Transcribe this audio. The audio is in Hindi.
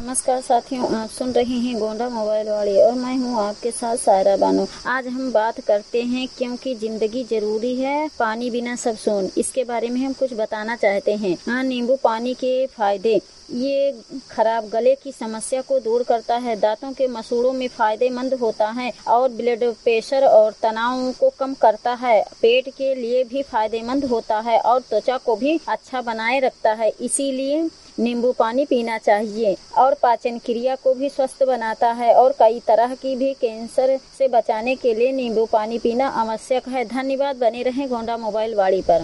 नमस्कार साथियों, आप सुन रहे हैं गोंडा मोबाइल वाली और मैं हूं आपके साथ सायरा बानो। आज हम बात करते हैं क्योंकि जिंदगी जरूरी है, पानी बिना सब सून। इसके बारे में हम कुछ बताना चाहते हैं। नींबू पानी के फायदे। ये खराब गले की समस्या को दूर करता है, दांतों के मसूड़ों में फायदेमंद होता है और ब्लड प्रेशर और तनाव को कम करता है। पेट के लिए भी फायदेमंद होता है और त्वचा को भी अच्छा बनाए रखता है, इसीलिए नींबू पानी पीना चाहिए। और पाचन क्रिया को भी स्वस्थ बनाता है और कई तरह की भी कैंसर से बचाने के लिए नींबू पानी पीना आवश्यक है। धन्यवाद। बने रहें गोंडा मोबाइल वाड़ी पर।